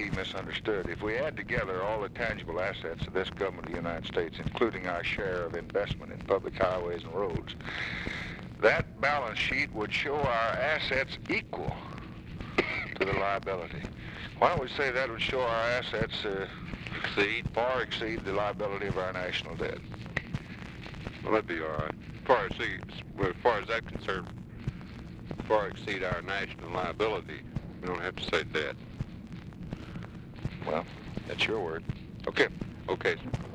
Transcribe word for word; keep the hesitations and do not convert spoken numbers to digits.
be misunderstood. If we add together all the tangible assets of this government of the United States, including our share of investment in public highways and roads, that balance sheet would show our assets equal to the liability. Why don't we say that would show our assets uh, exceed, far exceed the liability of our national debt? Well, that'd be all right. As far as, the, as far as that's concerned, far exceed our national liability. We don't have to say debt. Well, that's your word. Okay. Okay, sir.